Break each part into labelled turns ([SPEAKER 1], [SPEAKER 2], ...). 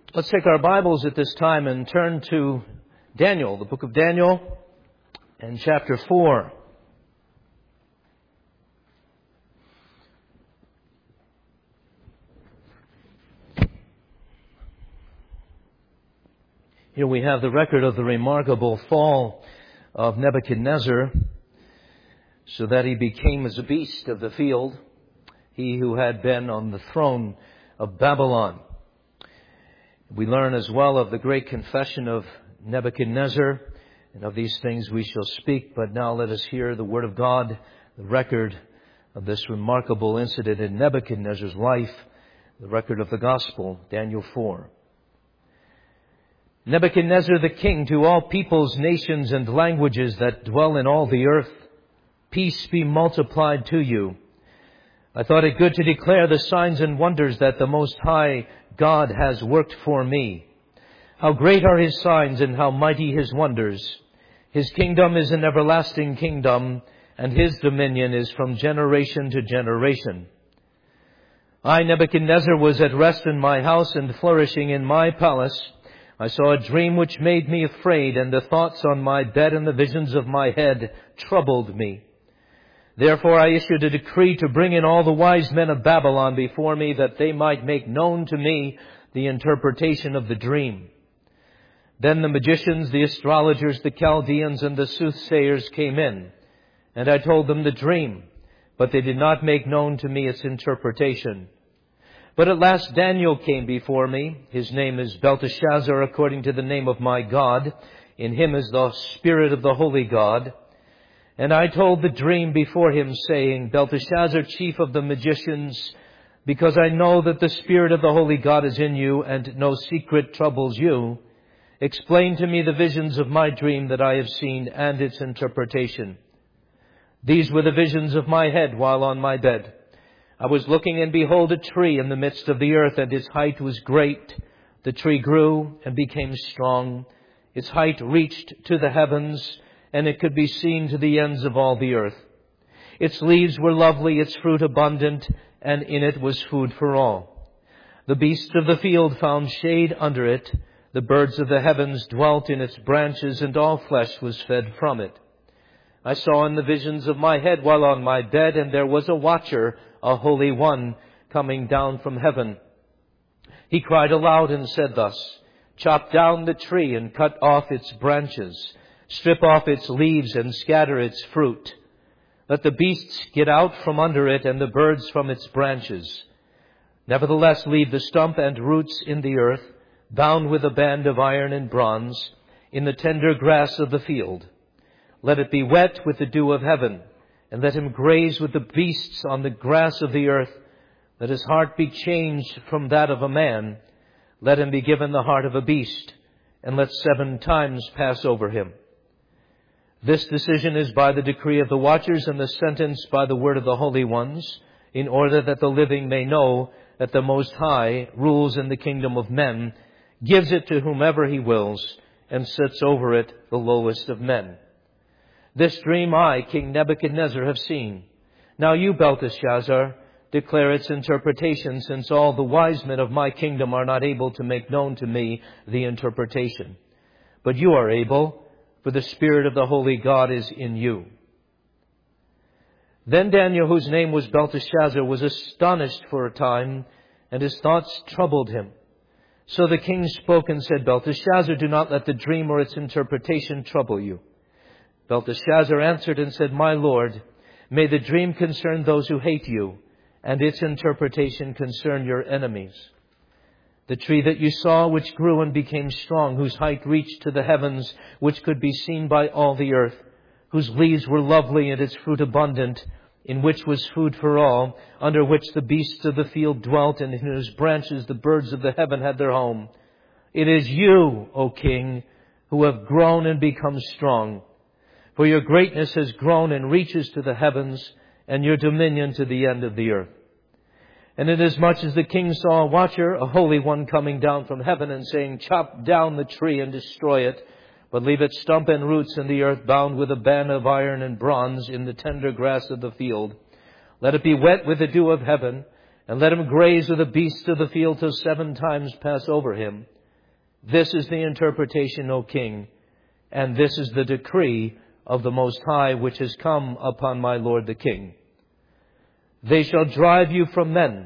[SPEAKER 1] Let's take our Bibles at this time and turn to Daniel, the book of Daniel, and chapter 4. Here we have the record of the remarkable fall of Nebuchadnezzar, so that he became as a beast of the field, he who had been on the throne of Babylon. We learn as well of the great confession of Nebuchadnezzar, and of these things we shall speak. But now let us hear the Word of God, the record of this remarkable incident in Nebuchadnezzar's life, the record of the Gospel, Daniel 4. Nebuchadnezzar the king, to all peoples, nations, and languages that dwell in all the earth, peace be multiplied to you. I thought it good to declare the signs and wonders that the Most High God has worked for me. How great are His signs and how mighty His wonders. His kingdom is an everlasting kingdom, and His dominion is from generation to generation. I, Nebuchadnezzar, was at rest in my house and flourishing in my palace. I saw a dream which made me afraid, and the thoughts on my bed and the visions of my head troubled me. Therefore I issued a decree to bring in all the wise men of Babylon before me, that they might make known to me the interpretation of the dream. Then the magicians, the astrologers, the Chaldeans, and the soothsayers came in, and I told them the dream, but they did not make known to me its interpretation. But at last Daniel came before me. His name is Belteshazzar, according to the name of my God. In him is the Spirit of the Holy God. And I told the dream before him, saying, Belteshazzar, chief of the magicians, because I know that the Spirit of the Holy God is in you, and no secret troubles you, explain to me the visions of my dream that I have seen and its interpretation. These were the visions of my head while on my bed. I was looking, and behold, a tree in the midst of the earth, and its height was great. The tree grew and became strong. Its height reached to the heavens, and it could be seen to the ends of all the earth. Its leaves were lovely, its fruit abundant, and in it was food for all. The beasts of the field found shade under it. The birds of the heavens dwelt in its branches, and all flesh was fed from it. I saw in the visions of my head while on my bed, and there was a watcher, a holy one, coming down from heaven. He cried aloud and said thus, Chop down the tree and cut off its branches. Strip off its leaves and scatter its fruit. Let the beasts get out from under it and the birds from its branches. Nevertheless, leave the stump and roots in the earth, bound with a band of iron and bronze, in the tender grass of the field. Let it be wet with the dew of heaven, and let him graze with the beasts on the grass of the earth. Let his heart be changed from that of a man. Let him be given the heart of a beast, and let 7 times pass over him. This decision is by the decree of the watchers, and the sentence by the word of the holy ones, in order that the living may know that the Most High rules in the kingdom of men, gives it to whomever He wills, and sets over it the lowest of men. This dream I, King Nebuchadnezzar, have seen. Now you, Belteshazzar, declare its interpretation, since all the wise men of my kingdom are not able to make known to me the interpretation. But you are able, for the Spirit of the Holy God is in you. Then Daniel, whose name was Belteshazzar, was astonished for a time, and his thoughts troubled him. So the king spoke and said, Belteshazzar, do not let the dream or its interpretation trouble you. Belteshazzar answered and said, My lord, may the dream concern those who hate you, and its interpretation concern your enemies. The tree that you saw, which grew and became strong, whose height reached to the heavens, which could be seen by all the earth, whose leaves were lovely and its fruit abundant, in which was food for all, under which the beasts of the field dwelt, and in whose branches the birds of the heaven had their home. It is you, O king, who have grown and become strong. For your greatness has grown and reaches to the heavens, and your dominion to the end of the earth. And inasmuch as the king saw a watcher, a holy one, coming down from heaven and saying, Chop down the tree and destroy it, but leave its stump and roots in the earth, bound with a band of iron and bronze in the tender grass of the field. Let it be wet with the dew of heaven, and let him graze with the beasts of the field till 7 times pass over him. This is the interpretation, O king, and this is the decree of the Most High which has come upon my lord the king. They shall drive you from men.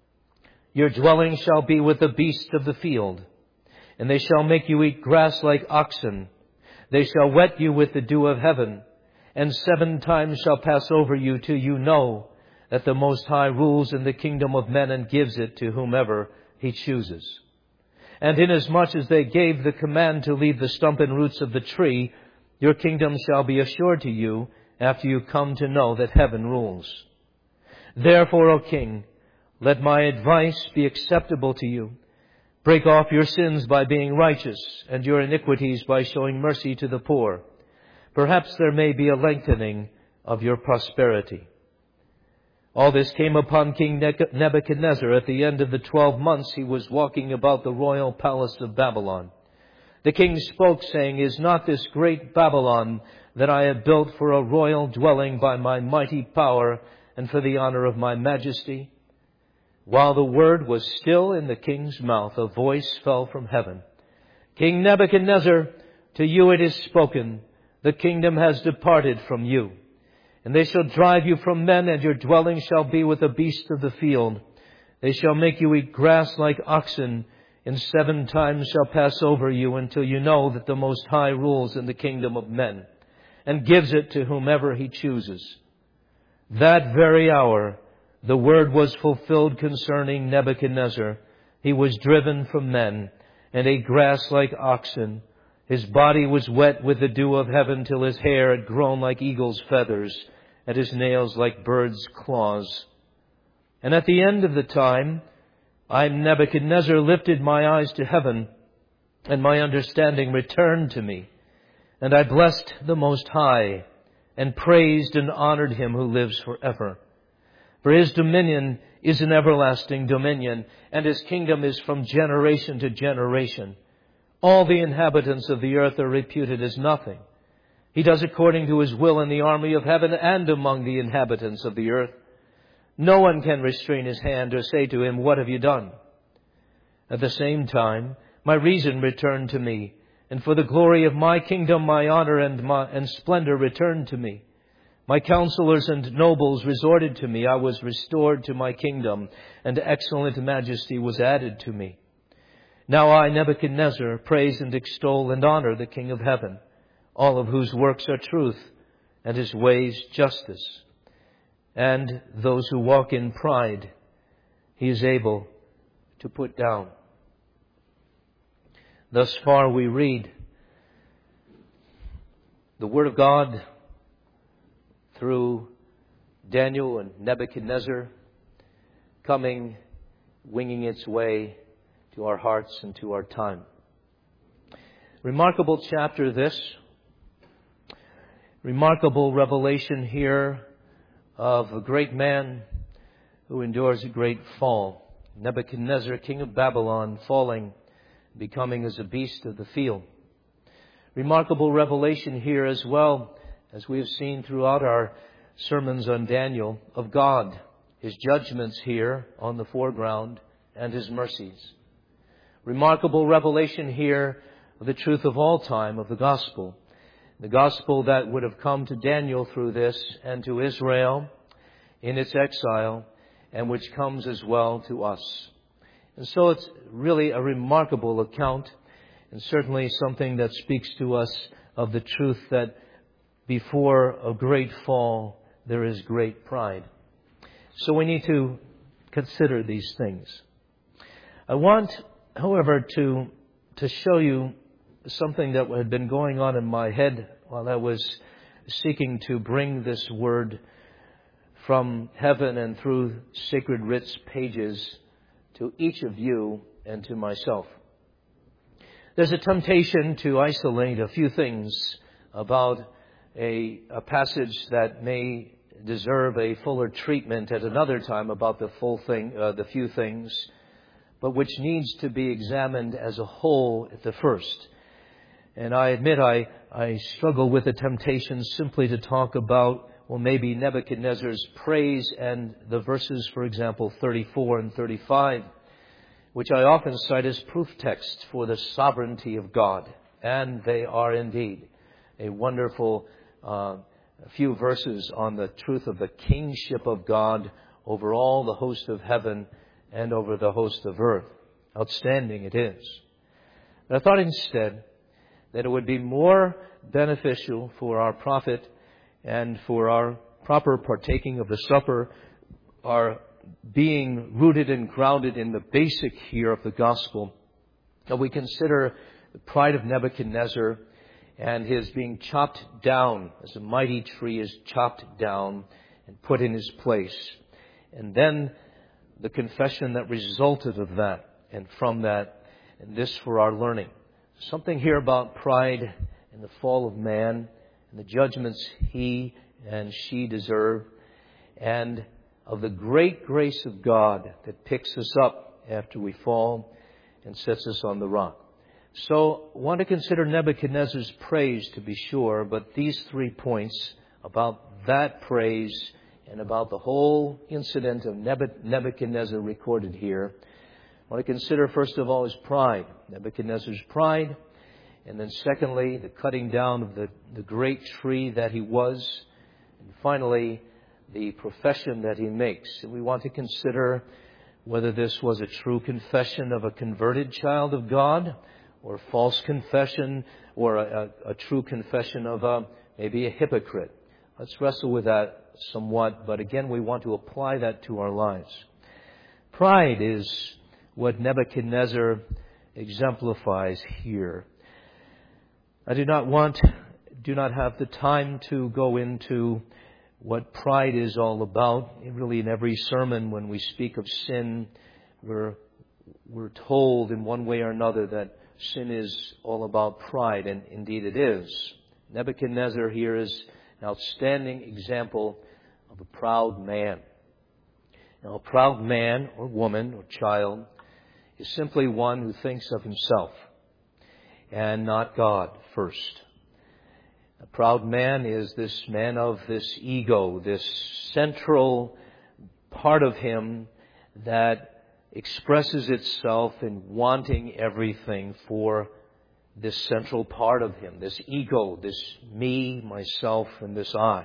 [SPEAKER 1] Your dwelling shall be with the beasts of the field, and they shall make you eat grass like oxen. They shall wet you with the dew of heaven, and 7 times shall pass over you till you know that the Most High rules in the kingdom of men and gives it to whomever He chooses. And inasmuch as they gave the command to leave the stump and roots of the tree, your kingdom shall be assured to you after you come to know that heaven rules. Therefore, O king, let my advice be acceptable to you. Break off your sins by being righteous, and your iniquities by showing mercy to the poor. Perhaps there may be a lengthening of your prosperity. All this came upon King Nebuchadnezzar at the end of the 12 months he was walking about the royal palace of Babylon. The king spoke, saying, Is not this great Babylon that I have built for a royal dwelling by my mighty power and for the honor of my majesty? While the word was still in the king's mouth, a voice fell from heaven. King Nebuchadnezzar, to you it is spoken, the kingdom has departed from you. And they shall drive you from men, and your dwelling shall be with the beasts of the field. They shall make you eat grass like oxen, and 7 times shall pass over you until you know that the Most High rules in the kingdom of men, and gives it to whomever He chooses. That very hour, the word was fulfilled concerning Nebuchadnezzar. He was driven from men, and ate grass like oxen. His body was wet with the dew of heaven till his hair had grown like eagle's feathers, and his nails like birds' claws. And at the end of the time, I, Nebuchadnezzar, lifted my eyes to heaven, and my understanding returned to me. And I blessed the Most High, and praised and honored Him who lives forever. For His dominion is an everlasting dominion, and His kingdom is from generation to generation. All the inhabitants of the earth are reputed as nothing. He does according to His will in the army of heaven and among the inhabitants of the earth. No one can restrain His hand or say to Him, What have you done? At the same time, my reason returned to me, and for the glory of my kingdom, my honor and splendor returned to me. My counselors and nobles resorted to me. I was restored to my kingdom, and excellent majesty was added to me. Now I, Nebuchadnezzar, praise and extol and honor the King of heaven, all of whose works are truth, and His ways justice. And those who walk in pride, He is able to put down. Thus far we read the Word of God through Daniel and Nebuchadnezzar coming, winging its way to our hearts and to our time. Remarkable chapter this. Remarkable revelation here of a great man who endures a great fall. Nebuchadnezzar, king of Babylon, falling, becoming as a beast of the field. Remarkable revelation here as well, as we have seen throughout our sermons on Daniel, of God, His judgments here on the foreground, and His mercies. Remarkable revelation here of the truth of all time, of the gospel. The gospel that would have come to Daniel through this and to Israel in its exile, and which comes as well to us. And so it's really a remarkable account, and certainly something that speaks to us of the truth that before a great fall, there is great pride. So we need to consider these things. I want, however, to show you something that had been going on in my head while I was seeking to bring this word from heaven and through Sacred Writ's pages to each of you and to myself. There's a temptation to isolate a few things about a passage that may deserve a fuller treatment at another time about the few things, but which needs to be examined as a whole at the first. And I admit I struggle with the temptation simply to talk about, well, maybe Nebuchadnezzar's praise and the verses, for example, 34 and 35. which I often cite as proof texts for the sovereignty of God. And they are indeed a wonderful few verses on the truth of the kingship of God over all the host of heaven and over the host of earth. Outstanding it is. But I thought instead that it would be more beneficial for our prophet and for our proper partaking of the supper, our being rooted and grounded in the basic here of the gospel, that we consider the pride of Nebuchadnezzar and his being chopped down as a mighty tree is chopped down and put in his place. And then the confession that resulted of that and from that, and this for our learning. Something here about pride and the fall of man and the judgments he and she deserve, and of the great grace of God that picks us up after we fall and sets us on the rock. So I want to consider Nebuchadnezzar's praise, to be sure, but these 3 points about that praise and about the whole incident of Nebuchadnezzar recorded here, I want to consider first of all his pride, Nebuchadnezzar's pride, and then secondly, the cutting down of the great tree that he was, and finally, the profession that he makes. And we want to consider whether this was a true confession of a converted child of God, or a false confession, or a true confession of maybe a hypocrite. Let's wrestle with that somewhat, but again, we want to apply that to our lives. Pride is what Nebuchadnezzar exemplifies here. I do not have the time to go into what pride is all about. Really, in every sermon, when we speak of sin, we're told in one way or another that sin is all about pride, and indeed it is. Nebuchadnezzar here is an outstanding example of a proud man. Now, a proud man or woman or child is simply one who thinks of himself and not God first. A proud man is this man of this ego, this central part of him that expresses itself in wanting everything for this central part of him, this ego, this me, myself, and this I.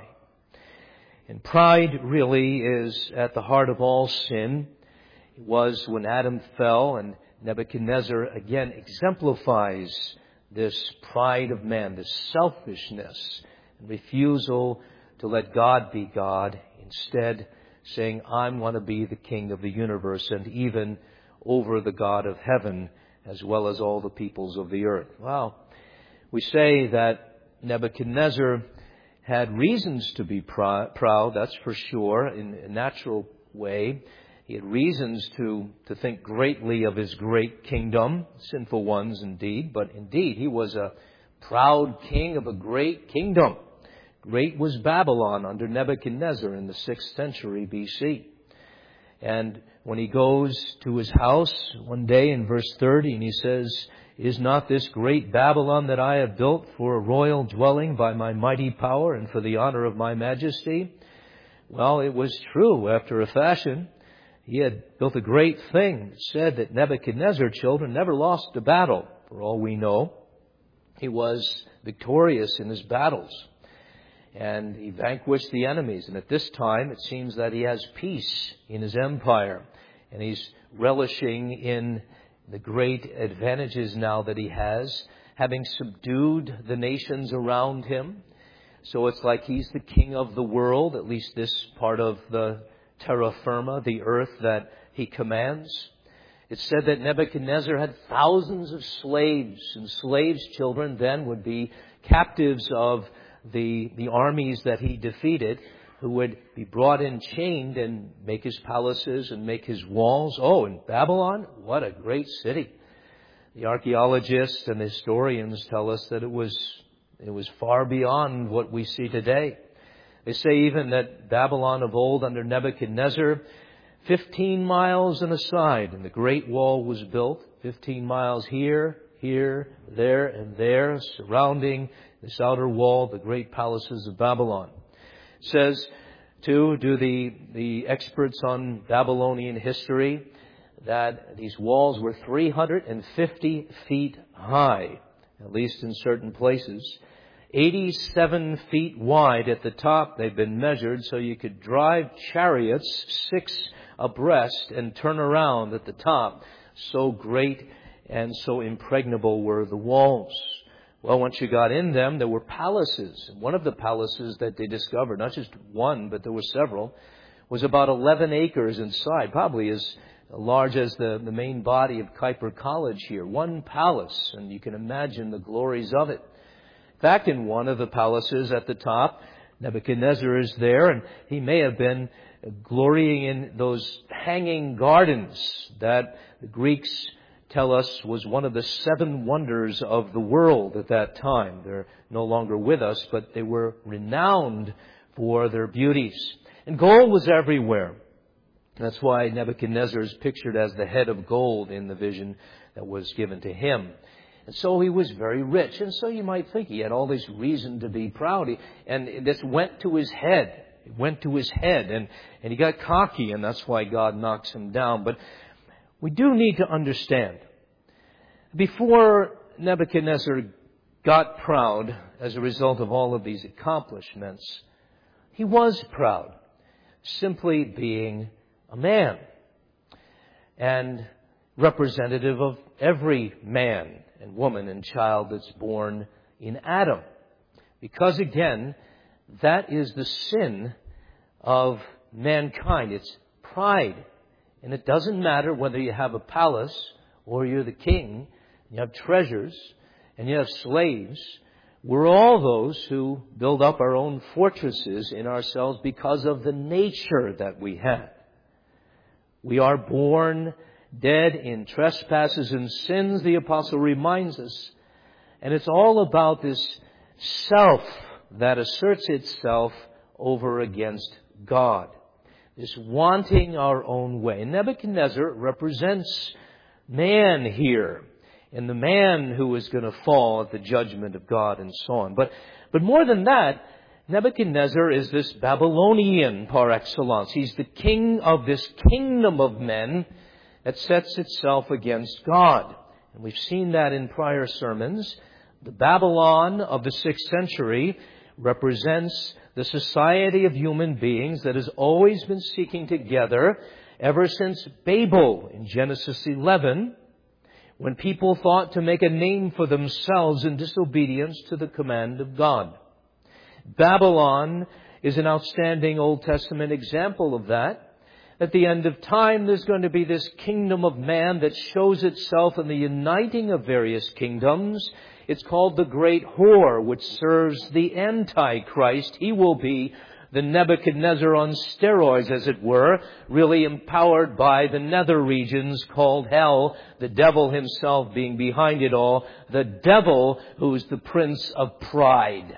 [SPEAKER 1] And pride really is at the heart of all sin. It was when Adam fell, and Nebuchadnezzar again exemplifies this pride of man, this selfishness and refusal to let God be God, instead saying, I want to be the king of the universe and even over the God of heaven as well as all the peoples of the earth. Well, we say that Nebuchadnezzar had reasons to be proud, that's for sure, in a natural way. He had reasons to think greatly of his great kingdom, sinful ones indeed, but indeed he was a proud king of a great kingdom. Great was Babylon under Nebuchadnezzar in the 6th century BC. And when he goes to his house one day in verse 30, and he says, is not this great Babylon that I have built for a royal dwelling by my mighty power and for the honor of my majesty? Well, it was true after a fashion. He had built a great thing. It said that Nebuchadnezzar, children, never lost a battle, for all we know. He was victorious in his battles. And he vanquished the enemies. And at this time, it seems that he has peace in his empire. And he's relishing in the great advantages now that he has, having subdued the nations around him. So it's like he's the king of the world, at least this part of the terra firma, the earth that he commands. It said that Nebuchadnezzar had thousands of slaves, and slaves, children, then would be captives of the armies that he defeated, who would be brought in chained and make his palaces and make his walls. Oh, in Babylon, what a great city. The archaeologists and the historians tell us that it was far beyond what we see today. They say even that Babylon of old under Nebuchadnezzar, 15 miles on a side, and the Great Wall was built, 15 miles here, there, and there, surrounding this outer wall, the great palaces of Babylon. It says, too, do the experts on Babylonian history, that these walls were 350 feet high, at least in certain places. 87 feet wide at the top. They've been measured so you could drive chariots 6 abreast and turn around at the top. So great and so impregnable were the walls. Well, once you got in them, there were palaces. One of the palaces that they discovered, not just one, but there were several, was about 11 acres inside, probably as large as the main body of Kuiper College here. One palace, and you can imagine the glories of it. In fact, in one of the palaces at the top, Nebuchadnezzar is there, and he may have been glorying in those hanging gardens that the Greeks tell us was one of the 7 wonders of the world at that time. They're no longer with us, but they were renowned for their beauties. And gold was everywhere. That's why Nebuchadnezzar is pictured as the head of gold in the vision that was given to him. And so he was very rich. And so you might think he had all this reason to be proud. And this went to his head. It went to his head. And he got cocky, and that's why God knocks him down. But we do need to understand, before Nebuchadnezzar got proud as a result of all of these accomplishments, he was proud, simply being a man and representative of every man and woman and child that's born in Adam. Because again, that is the sin of mankind. It's pride. And it doesn't matter whether you have a palace or you're the king, you have treasures, and you have slaves. We're all those who build up our own fortresses in ourselves because of the nature that we have. We are born dead in trespasses and sins, the apostle reminds us. And it's all about this self that asserts itself over against God. This wanting our own way. And Nebuchadnezzar represents man here, and the man who is going to fall at the judgment of God and so on. But more than that, Nebuchadnezzar is this Babylonian par excellence. He's the king of this kingdom of men that sets itself against God. And we've seen that in prior sermons. The Babylon of the 6th century represents the society of human beings that has always been seeking together ever since Babel in Genesis 11, when people thought to make a name for themselves in disobedience to the command of God. Babylon is an outstanding Old Testament example of that. At the end of time, there's going to be this kingdom of man that shows itself in the uniting of various kingdoms. It's called the Great Whore, which serves the Antichrist. He will be the Nebuchadnezzar on steroids, as it were, really empowered by the nether regions called hell, the devil himself being behind it all, the devil who's the prince of pride.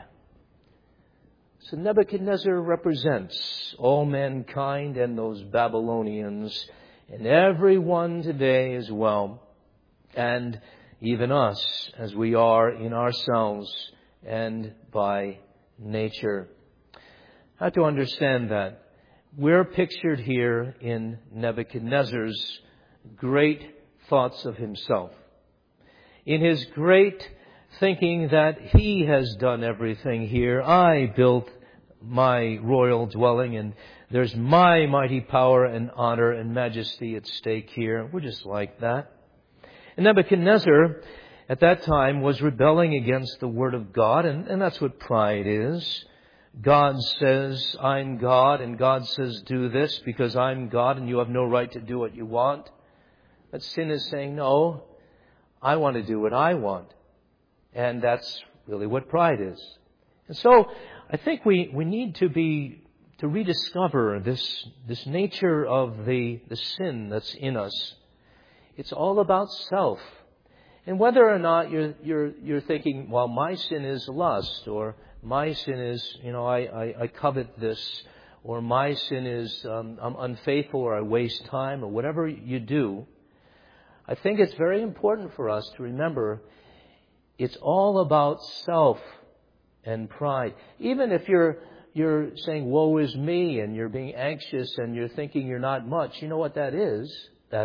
[SPEAKER 1] So Nebuchadnezzar represents all mankind and those Babylonians and everyone today as well, and even us as we are in ourselves and by nature. How to understand that? We're pictured here in Nebuchadnezzar's great thoughts of himself. In his great thinking that he has done everything here. I built my royal dwelling, and there's my mighty power and honor and majesty at stake here. We're just like that. And Nebuchadnezzar at that time was rebelling against the word of God, and that's what pride is. God says, I'm God, and God says, do this because I'm God and you have no right to do what you want. But sin is saying, no, I want to do what I want. And that's really what pride is. And so I think we need to rediscover this nature of the sin that's in us. It's all about self. And whether or not you're thinking, well, my sin is lust, or my sin is, I covet this, or my sin is I'm unfaithful, or I waste time, or whatever you do, I think it's very important for us to remember it's all about self and pride. Even if you're saying, woe is me, and you're being anxious, and you're thinking you're not much, you know what that is? That's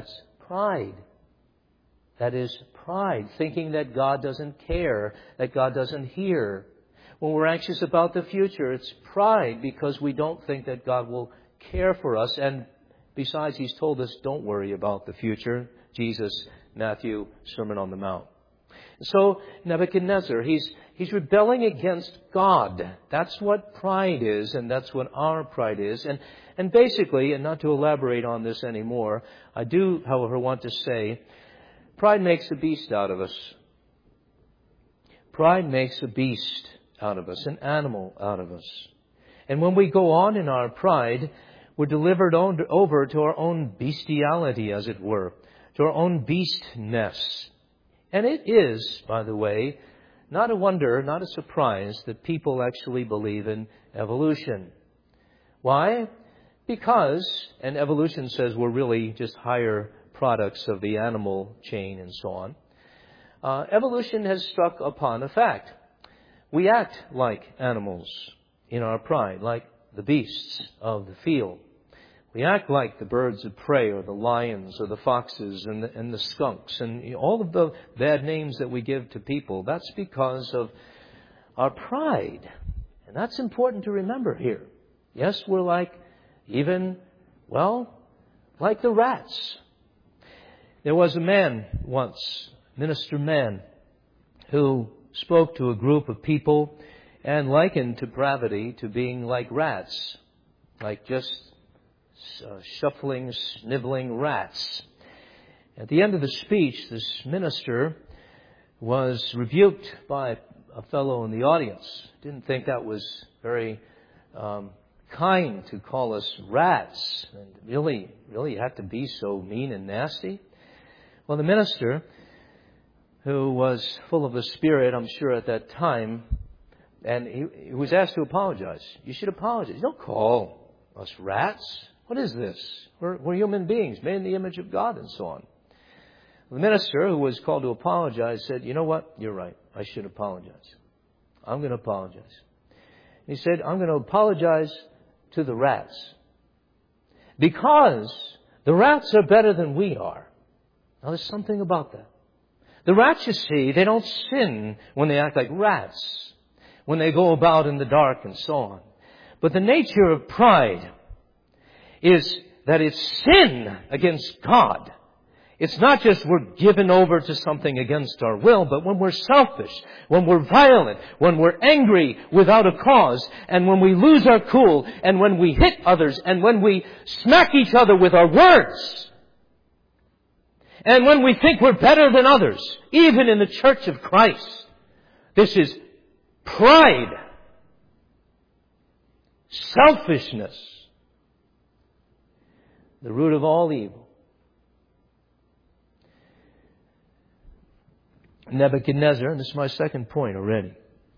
[SPEAKER 1] pride. That is pride, thinking that God doesn't care, that God doesn't hear. When we're anxious about the future, it's pride because we don't think that God will care for us. And besides, He's told us, don't worry about the future. Jesus, Matthew, Sermon on the Mount. So Nebuchadnezzar, he's rebelling against God. That's what pride is, and that's what our pride is. And basically, and not to elaborate on this anymore, I do, however, want to say, pride makes a beast out of us. Pride makes a beast out of us, an animal out of us. And when we go on in our pride, we're delivered over to our own bestiality, as it were, to our own beastness. And it is, by the way, not a wonder, not a surprise that people actually believe in evolution. Why? Because, and evolution says we're really just higher products of the animal chain and so on. Evolution has struck upon a fact. We act like animals in our pride, like the beasts of the field. We act like the birds of prey or the lions or the foxes and the skunks and all of the bad names that we give to people. That's because of our pride. And that's important to remember here. Yes, we're like like the rats. There was a man once, minister man, who spoke to a group of people and likened depravity to being like rats, like just shuffling, sniveling rats. At the end of the speech, this minister was rebuked by a fellow in the audience. Didn't think that was very kind to call us rats. And really you had to be so mean and nasty. Well, the minister, who was full of the Spirit, I'm sure at that time, and he was asked to apologize. You should apologize. You don't call us rats. What is this? We're human beings, made in the image of God and so on. The minister, who was called to apologize, said, you know what? You're right. I should apologize. I'm going to apologize. He said, I'm going to apologize to the rats. Because the rats are better than we are. Now, there's something about that. The rats, you see, they don't sin when they act like rats, when they go about in the dark and so on. But the nature of pride is that it's sin against God. It's not just we're given over to something against our will, but when we're selfish, when we're violent, when we're angry without a cause, and when we lose our cool, and when we hit others, and when we smack each other with our words, and when we think we're better than others, even in the church of Christ. This is pride, selfishness, the root of all evil. Nebuchadnezzar, and this is my second point already,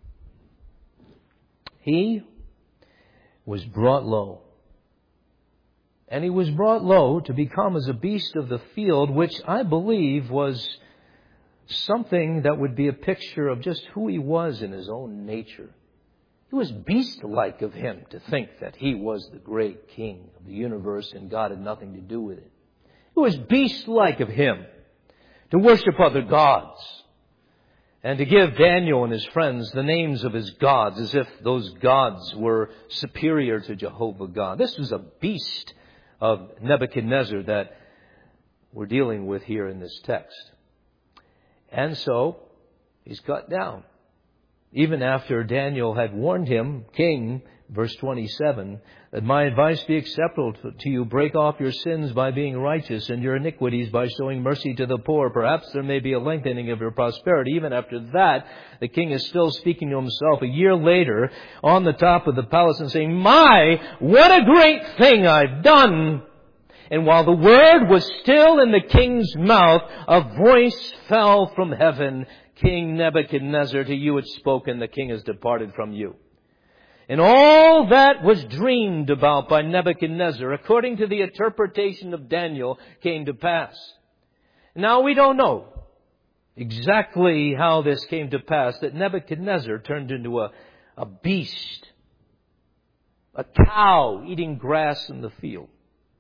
[SPEAKER 1] he was brought low. And he was brought low to become as a beast of the field, which I believe was something that would be a picture of just who he was in his own nature. It was beast-like of him to think that he was the great king of the universe and God had nothing to do with it. It was beast-like of him to worship other gods and to give Daniel and his friends the names of his gods as if those gods were superior to Jehovah God. This was a beast of Nebuchadnezzar that we're dealing with here in this text. And so, he's cut down. Even after Daniel had warned him, king, verse 27, that my advice be acceptable to you, break off your sins by being righteous and your iniquities by showing mercy to the poor. Perhaps there may be a lengthening of your prosperity. Even after that, the king is still speaking to himself a year later on the top of the palace and saying, my, what a great thing I've done. And while the word was still in the king's mouth, a voice fell from heaven. King Nebuchadnezzar, to you it's spoken, the king has departed from you. And all that was dreamed about by Nebuchadnezzar, according to the interpretation of Daniel, came to pass. Now we don't know exactly how this came to pass, that Nebuchadnezzar turned into a beast, a cow eating grass in the field.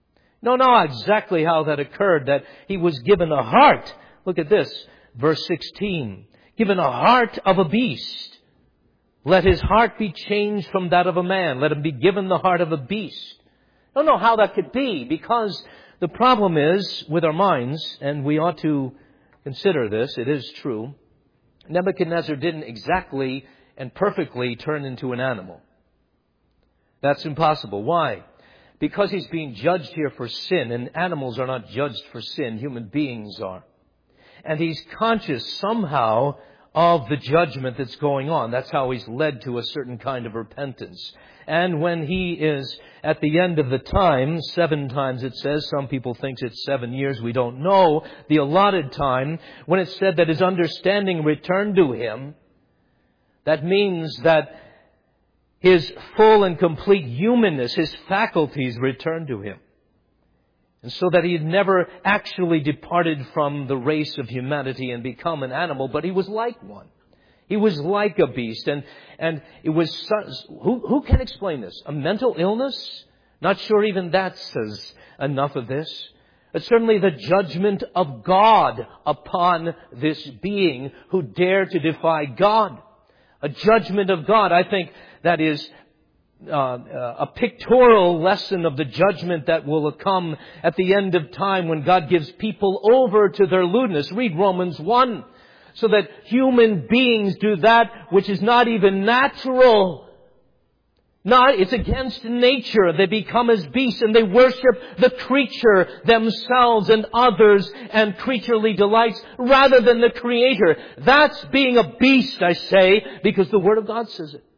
[SPEAKER 1] No, exactly how that occurred, that he was given a heart. Look at this, verse 16. Given a heart of a beast. Let his heart be changed from that of a man. Let him be given the heart of a beast. I don't know how that could be, because the problem is with our minds, and we ought to consider this, it is true. Nebuchadnezzar didn't exactly and perfectly turn into an animal. That's impossible. Why? Because he's being judged here for sin, and animals are not judged for sin, human beings are. And he's conscious somehow of the judgment that's going on. That's how he's led to a certain kind of repentance. And when he is at the end of the time, 7 times it says, some people think it's 7 years, we don't know, the allotted time, when it's said that his understanding returned to him, that means that his full and complete humanness, his faculties returned to him. And so that he had never actually departed from the race of humanity and become an animal, but he was like one. He was like a beast. And it was who can explain this? A mental illness? Not sure even that says enough of this. But certainly the judgment of God upon this being who dared to defy God. A judgment of God. I think that is a pictorial lesson of the judgment that will come at the end of time when God gives people over to their lewdness. Read Romans 1. So that human beings do that which is not even natural. It's against nature. They become as beasts and they worship the creature themselves and others and creaturely delights rather than the Creator. That's being a beast, I say, because the Word of God says it.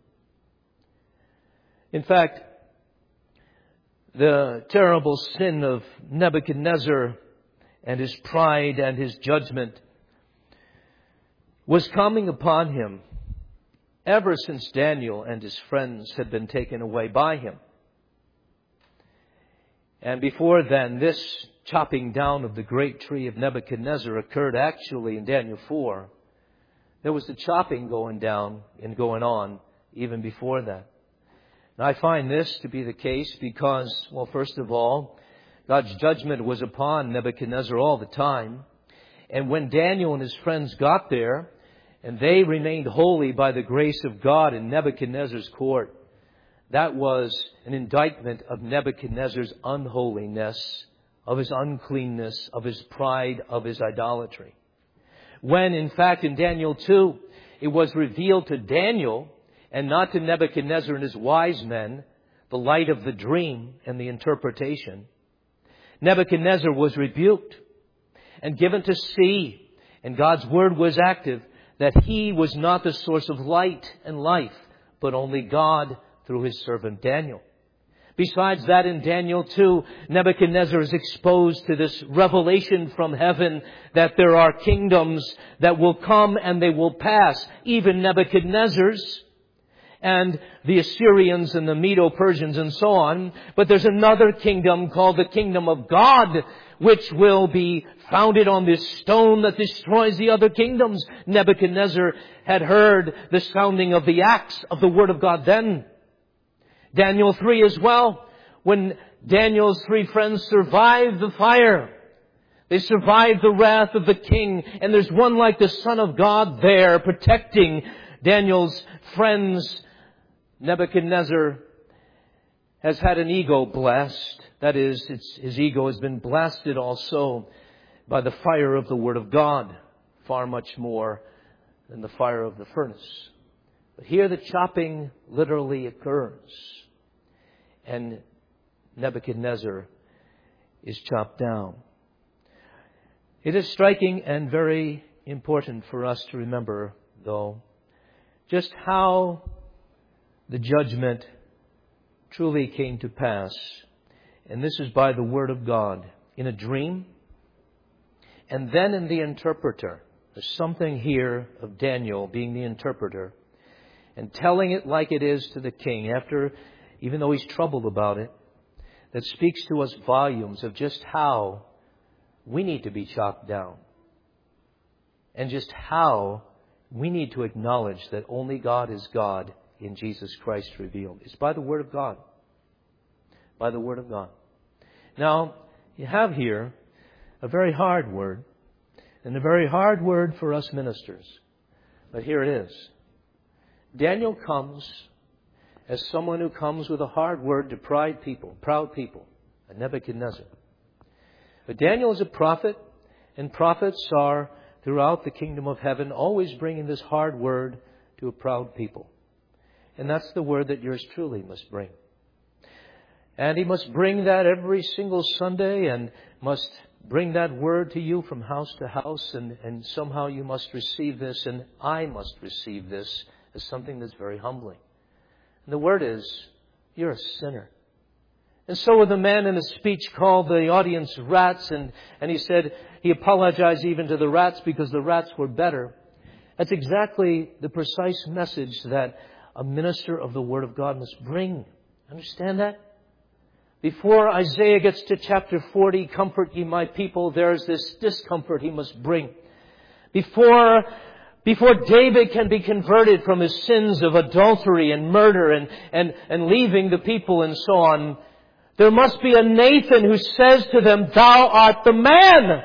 [SPEAKER 1] In fact, the terrible sin of Nebuchadnezzar and his pride and his judgment was coming upon him ever since Daniel and his friends had been taken away by him. And before then, this chopping down of the great tree of Nebuchadnezzar occurred actually in Daniel 4. There was the chopping going down and going on even before that. And I find this to be the case because, well, first of all, God's judgment was upon Nebuchadnezzar all the time. And when Daniel and his friends got there, and they remained holy by the grace of God in Nebuchadnezzar's court, that was an indictment of Nebuchadnezzar's unholiness, of his uncleanness, of his pride, of his idolatry. When, in fact, in Daniel 2, it was revealed to Daniel and not to Nebuchadnezzar and his wise men, the light of the dream and the interpretation. Nebuchadnezzar was rebuked and given to see, and God's word was active, that he was not the source of light and life, but only God through his servant Daniel. Besides that, in Daniel 2, Nebuchadnezzar is exposed to this revelation from heaven that there are kingdoms that will come and they will pass, even Nebuchadnezzar's and the Assyrians and the Medo-Persians and so on. But there's another kingdom called the kingdom of God, which will be founded on this stone that destroys the other kingdoms. Nebuchadnezzar had heard the sounding of the axe of the word of God then. Daniel 3 as well. When Daniel's 3 friends survived the fire, they survived the wrath of the king. And there's one like the Son of God there protecting Daniel's friends. Nebuchadnezzar has had an ego blast. That is, his ego has been blasted also by the fire of the Word of God, far much more than the fire of the furnace. But here the chopping literally occurs. And Nebuchadnezzar is chopped down. It is striking and very important for us to remember, though, just how the judgment truly came to pass. And this is by the Word of God in a dream and then in the interpreter. There's something here of Daniel being the interpreter and telling it like it is to the king even though he's troubled about it, that speaks to us volumes of just how we need to be chopped down and just how we need to acknowledge that only God is God in Jesus Christ revealed. It's by the Word of God. By the Word of God. Now, you have here a very hard word, and a very hard word for us ministers. But here it is. Daniel comes as someone who comes with a hard word to proud people, a Nebuchadnezzar. But Daniel is a prophet, and prophets are, throughout the kingdom of heaven, always bringing this hard word to a proud people. And that's the word that yours truly must bring. And he must bring that every single Sunday and must bring that word to you from house to house. And somehow you must receive this, and I must receive this as something that's very humbling. And the word is, you're a sinner. And so when the man in his speech called the audience rats, and he said he apologized even to the rats because the rats were better. That's exactly the precise message that a minister of the Word of God must bring. Understand that? Before Isaiah gets to chapter 40, comfort ye my people, there's this discomfort he must bring. Before David can be converted from his sins of adultery and murder and leaving the people and so on, there must be a Nathan who says to them, thou art the man.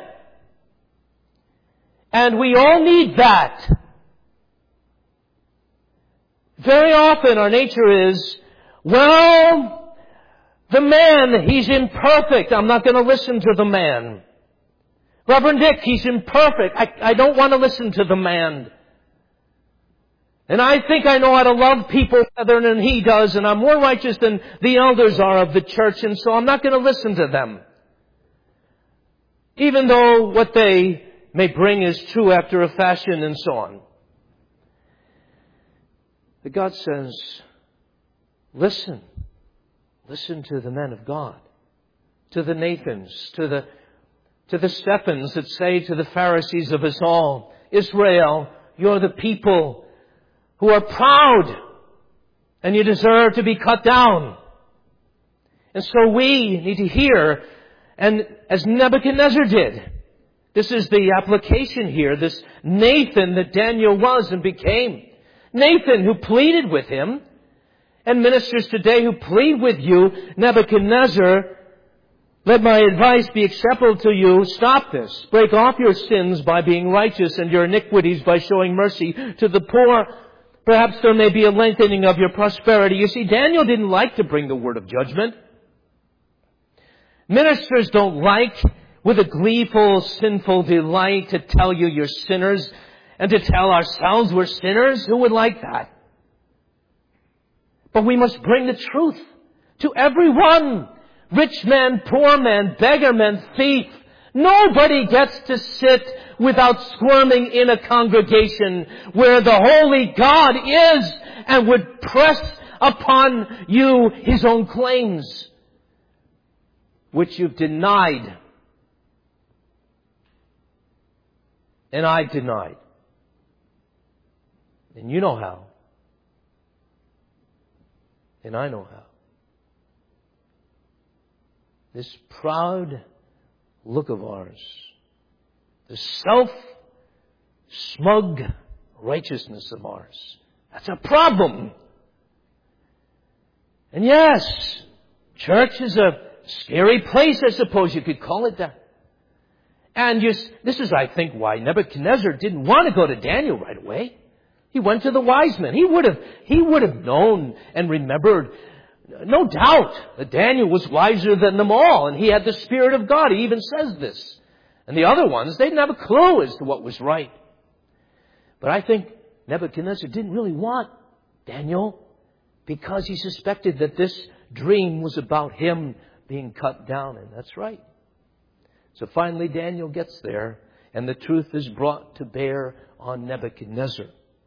[SPEAKER 1] And we all need that. Very often our nature is, well, the man, he's imperfect. I'm not going to listen to the man. Reverend Dick, he's imperfect. I don't want to listen to the man. And I think I know how to love people better than he does, and I'm more righteous than the elders are of the church, and so I'm not going to listen to them. Even though what they may bring is true after a fashion and so on. But God says, listen. Listen to the men of God. To the Nathans. To the Stephans that say to the Pharisees of us all, Israel, you're the people who are proud, and you deserve to be cut down. And so we need to hear, and as Nebuchadnezzar did, this is the application here, this Nathan that Daniel was and became. Nathan who pleaded with him, and ministers today who plead with you, Nebuchadnezzar, let my advice be acceptable to you. Stop this. Break off your sins by being righteous and your iniquities by showing mercy to the poor. Perhaps there may be a lengthening of your prosperity. You see, Daniel didn't like to bring the word of judgment. Ministers don't like, with a gleeful, sinful delight, to tell you you're sinners and to tell ourselves we're sinners. Who would like that? But we must bring the truth to everyone. Rich man, poor man, beggar man, thief. Nobody gets to sit without squirming in a congregation where the holy God is and would press upon you His own claims, which you've denied. And I've denied. And you know how. And I know how. This proud look of ours, the self-smug righteousness of ours, that's a problem. And yes, church is a scary place, I suppose you could call it that. And this is, I think, why Nebuchadnezzar didn't want to go to Daniel right away. He went to the wise men. He would have known and remembered, no doubt, that Daniel was wiser than them all, and he had the Spirit of God. He even says this. And the other ones, they didn't have a clue as to what was right. But I think Nebuchadnezzar didn't really want Daniel because he suspected that this dream was about him being cut down, and that's right. So finally Daniel gets there, and the truth is brought to bear on Nebuchadnezzar.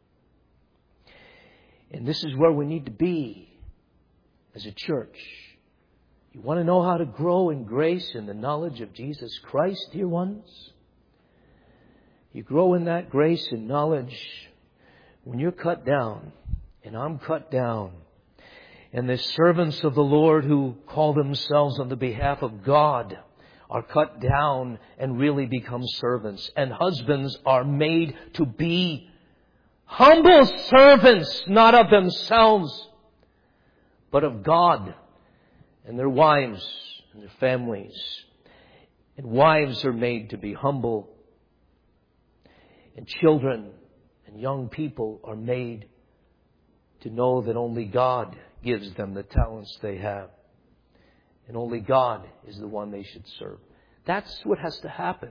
[SPEAKER 1] And this is where we need to be as a church. You want to know how to grow in grace and the knowledge of Jesus Christ, dear ones? You grow in that grace and knowledge when you're cut down, and I'm cut down, and the servants of the Lord who call themselves on the behalf of God are cut down and really become servants. And husbands are made to be humble servants, not of themselves, but of God and their wives and their families. And wives are made to be humble. And children and young people are made to know that only God gives them the talents they have. And only God is the one they should serve. That's what has to happen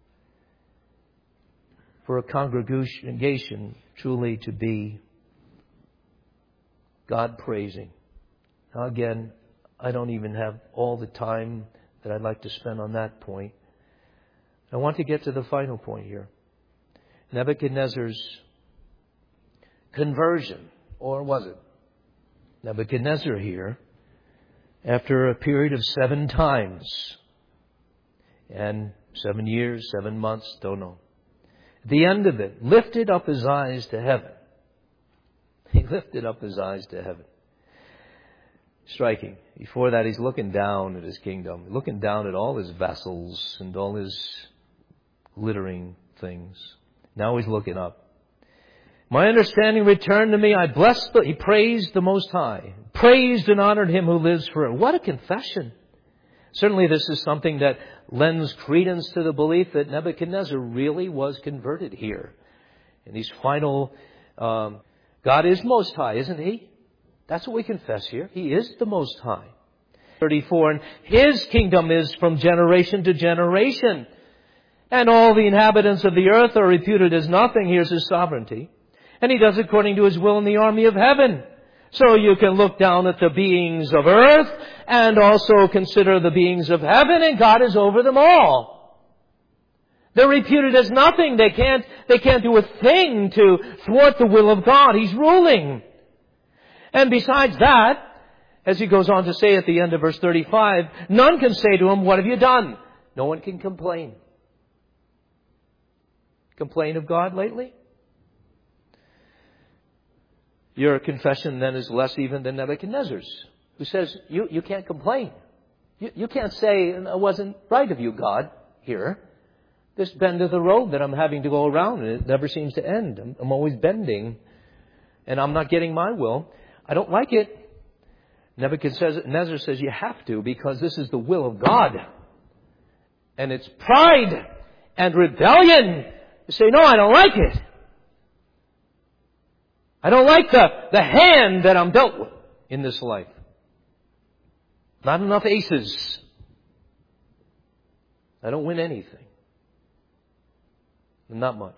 [SPEAKER 1] for a congregation truly to be God-praising. Now again, I don't even have all the time that I'd like to spend on that point. I want to get to the final point here. Nebuchadnezzar's conversion, or was it? Nebuchadnezzar here, after a period of 7 times, and 7 years, 7 months, don't know. At the end of it, lifted up his eyes to heaven. He lifted up his eyes to heaven. Striking. Before that, he's looking down at his kingdom, looking down at all his vessels and all his glittering things. Now he's looking up. My understanding returned to me. He praised the Most High. Praised and honored Him who lives forever. What a confession. Certainly this is something that lends credence to the belief that Nebuchadnezzar really was converted here. In these final, God is Most High, isn't He? That's what we confess here. He is the Most High. 34, and His kingdom is from generation to generation. And all the inhabitants of the earth are reputed as nothing. Here's His sovereignty. And He does according to His will in the army of heaven. So you can look down at the beings of earth and also consider the beings of heaven, and God is over them all. They're reputed as nothing. They can't do a thing to thwart the will of God. He's ruling. And besides that, as he goes on to say at the end of verse 35, none can say to him, what have you done? No one can complain. Complain of God lately? Your confession then is less even than Nebuchadnezzar's, who says, you can't complain. You can't say, it wasn't right of you, God, here. This bend of the road that I'm having to go around, and it never seems to end. I'm always bending, and I'm not getting my will. I don't like it. Nebuchadnezzar says you have to, because this is the will of God. And it's pride and rebellion. You say, no, I don't like it. I don't like the hand that I'm dealt with in this life. Not enough aces. I don't win anything. Not much.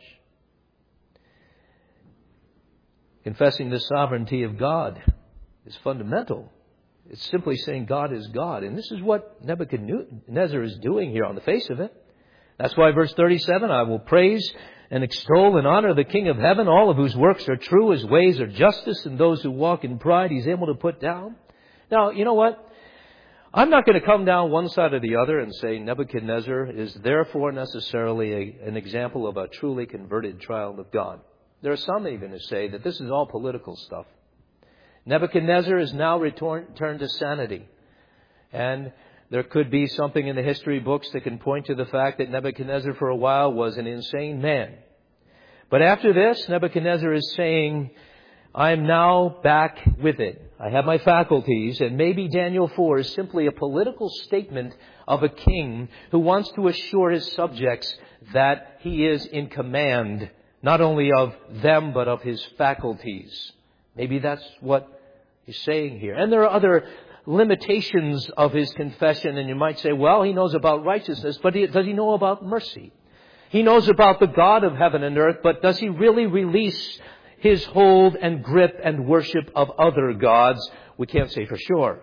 [SPEAKER 1] Confessing the sovereignty of God is fundamental. It's simply saying God is God. And this is what Nebuchadnezzar is doing here on the face of it. That's why verse 37, I will praise and extol and honor the King of heaven, all of whose works are true, His ways are justice, and those who walk in pride He's able to put down. Now, you know what? I'm not going to come down one side or the other and say Nebuchadnezzar is therefore necessarily an example of a truly converted child of God. There are some even who say that this is all political stuff. Nebuchadnezzar is now returned to sanity. And there could be something in the history books that can point to the fact that Nebuchadnezzar for a while was an insane man. But after this, Nebuchadnezzar is saying, I'm now back with it. I have my faculties, and maybe Daniel 4 is simply a political statement of a king who wants to assure his subjects that he is in command, not only of them, but of his faculties. Maybe that's what he's saying here. And there are other limitations of his confession, and you might say, well, he knows about righteousness, but does he know about mercy? He knows about the God of heaven and earth, but does he really release his hold and grip and worship of other gods? We can't say for sure.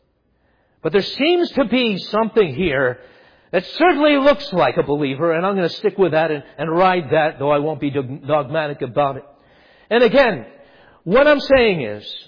[SPEAKER 1] But there seems to be something here that certainly looks like a believer, and I'm going to stick with that and ride that, though I won't be dogmatic about it. And again, what I'm saying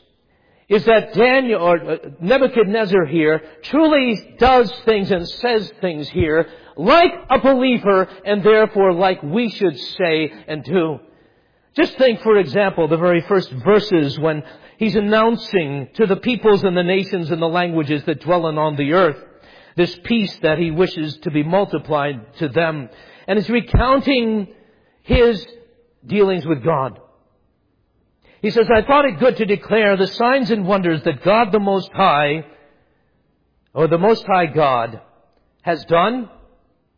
[SPEAKER 1] is that Daniel or Nebuchadnezzar here truly does things and says things here like a believer, and therefore like we should say and do. Just think, for example, the very first verses when he's announcing to the peoples and the nations and the languages that dwell on the earth this peace that he wishes to be multiplied to them. And he's recounting his dealings with God. He says, I thought it good to declare the signs and wonders that God the Most High, or the Most High God, has done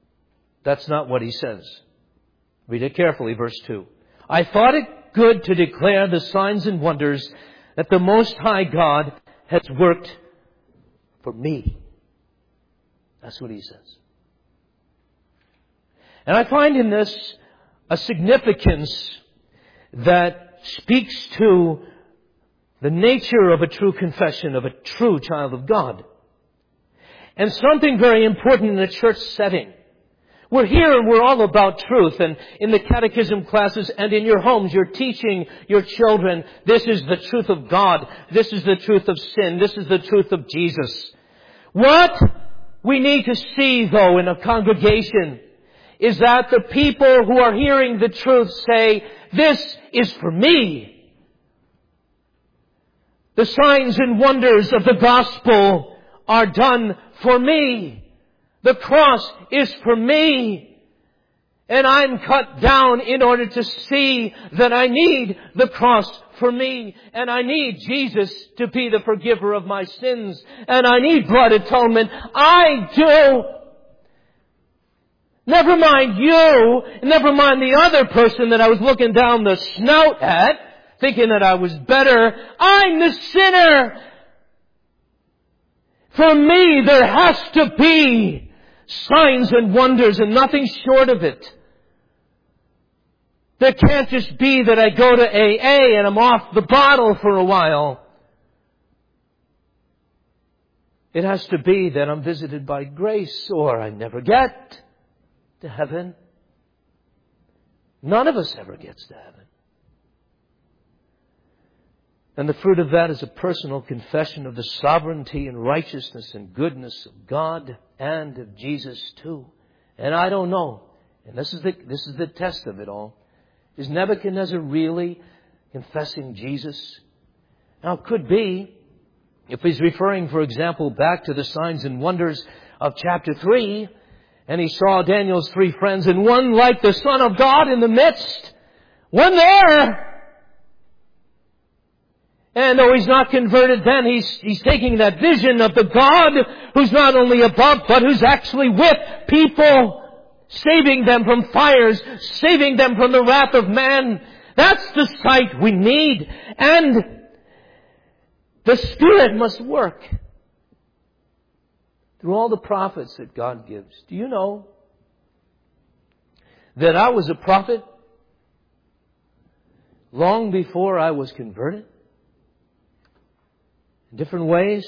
[SPEAKER 1] That's not what he says. Read it carefully, verse 2. I thought it good to declare the signs and wonders that the Most High God has worked for me. That's what he says. And I find in this a significance that speaks to the nature of a true confession of a true child of God. And something very important in a church setting. We're here and we're all about truth, and in the catechism classes and in your homes you're teaching your children, this is the truth of God, this is the truth of sin, this is the truth of Jesus. What we need to see, though, in a congregation is that the people who are hearing the truth say, this is for me. The signs and wonders of the gospel are done for me. The cross is for me. And I'm cut down in order to see that I need the cross for me. And I need Jesus to be the forgiver of my sins. And I need blood atonement. I do. Never mind you. Never mind the other person that I was looking down the snout at, thinking that I was better. I'm the sinner. For me, there has to be signs and wonders and nothing short of it. There can't just be that I go to AA and I'm off the bottle for a while. It has to be that I'm visited by grace or I never get to heaven. None of us ever gets to heaven. And the fruit of that is a personal confession of the sovereignty and righteousness and goodness of God and of Jesus too. And I don't know, and this is the test of it all, is Nebuchadnezzar really confessing Jesus? Now it could be, if he's referring, for example, back to the signs and wonders of chapter 3, and he saw Daniel's 3 friends, and one like the Son of God in the midst, one there. And though he's not converted then, he's taking that vision of the God who's not only above, but who's actually with people, saving them from fires, saving them from the wrath of man. That's the sight we need. And the Spirit must work through all the prophets that God gives. Do you know that I was a prophet long before I was converted? In different ways.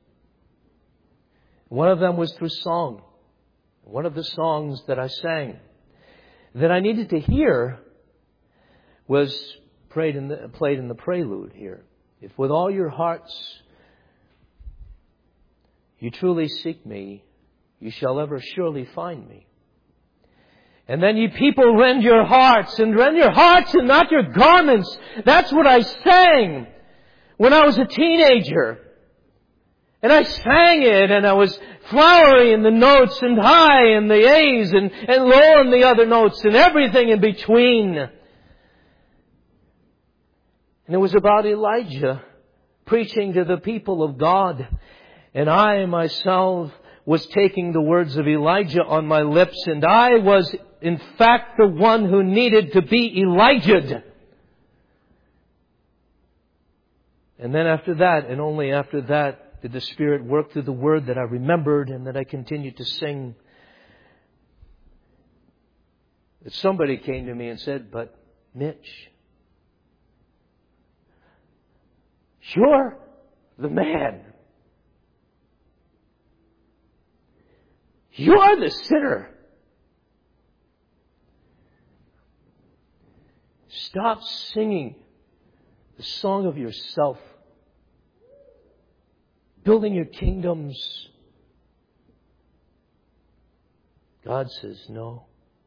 [SPEAKER 1] One of them was through song. One of the songs that I sang that I needed to hear was played in the prelude here. If with all your hearts you truly seek me, you shall ever surely find me. And then ye people rend your hearts and not your garments. That's what I sang when I was a teenager. And I sang it, and I was flowery in the notes and high in the A's and low in the other notes and everything in between. And it was about Elijah preaching to the people of God. And I myself was taking the words of Elijah on my lips, and I was in fact the one who needed to be Elijah'd. And then after that, and only after that, did the Spirit work through the word that I remembered and that I continued to sing. That somebody came to me and said, but Mitch, you're the man. You're the sinner. Stop singing the song of yourself. Building your kingdoms. God says no.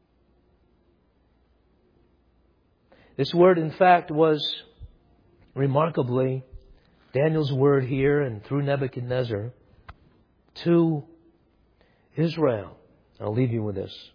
[SPEAKER 1] This word, in fact, was remarkably Daniel's word here and through Nebuchadnezzar to Israel. I'll leave you with this.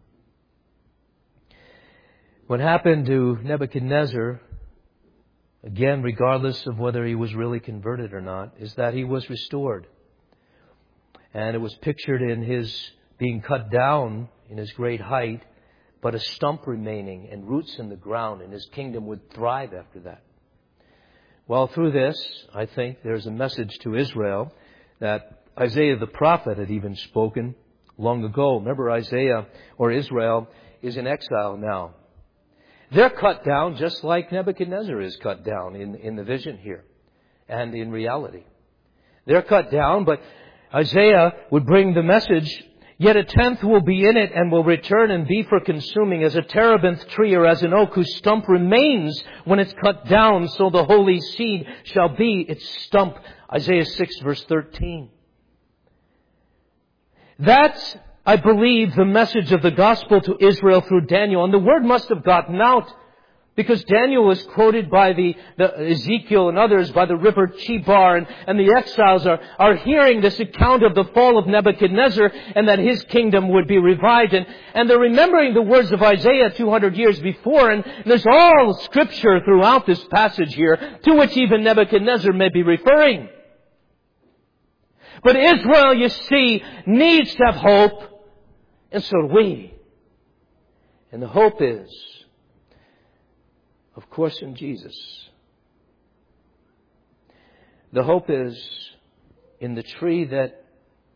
[SPEAKER 1] What happened to Nebuchadnezzar, again, regardless of whether he was really converted or not, is that he was restored. And it was pictured in his being cut down in his great height, but a stump remaining and roots in the ground, and his kingdom would thrive after that. Well, through this, I think there's a message to Israel that Isaiah the prophet had even spoken long ago. Remember, Isaiah, or Israel, is in exile now. They're cut down just like Nebuchadnezzar is cut down in the vision here and in reality. They're cut down, but Isaiah would bring the message, yet a tenth will be in it and will return and be for consuming, as a terebinth tree or as an oak whose stump remains when it's cut down, so the holy seed shall be its stump. Isaiah 6 verse 13. That's, I believe, the message of the gospel to Israel through Daniel. And the word must have gotten out, because Daniel was quoted by the Ezekiel and others by the river Chebar, and the exiles are hearing this account of the fall of Nebuchadnezzar and that his kingdom would be revived. And they're remembering the words of Isaiah 200 years before, and there's all scripture throughout this passage here to which even Nebuchadnezzar may be referring. But Israel, you see, needs to have hope, and so do we. And the hope is, of course, in Jesus. The hope is in the tree that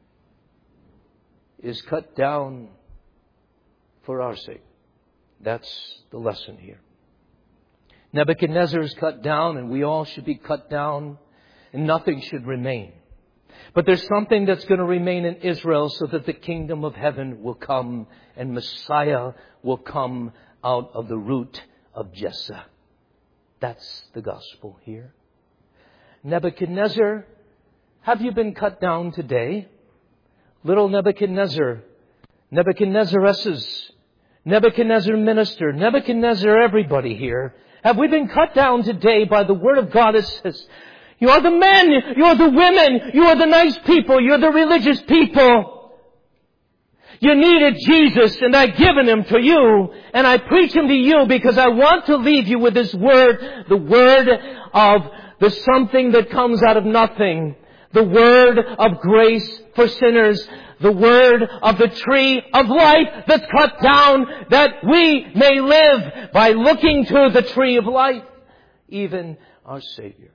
[SPEAKER 1] is cut down for our sake. That's the lesson here. Nebuchadnezzar is cut down, and we all should be cut down, and nothing should remain. But there's something that's going to remain in Israel, so that the kingdom of heaven will come and Messiah will come out of the root of Jesse. That's the gospel here. Nebuchadnezzar, have you been cut down today? Little Nebuchadnezzar, Nebuchadnezzaresses, Nebuchadnezzar minister, Nebuchadnezzar everybody here. Have we been cut down today by the word of God? It says, you are the men, you are the women, you are the nice people, you are the religious people. You needed Jesus, and I've given Him to you, and I preach Him to you because I want to leave you with this word, the word of the something that comes out of nothing, the word of grace for sinners, the word of the tree of life that's cut down that we may live by looking to the tree of life, even our Savior.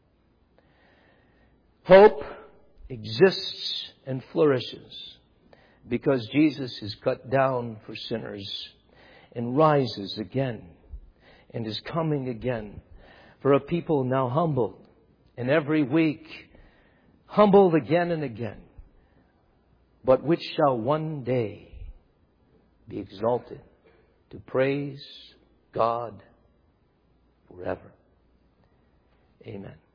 [SPEAKER 1] Hope exists and flourishes because Jesus is cut down for sinners and rises again and is coming again for a people now humbled, and every week humbled again and again, but which shall one day be exalted to praise God forever. Amen.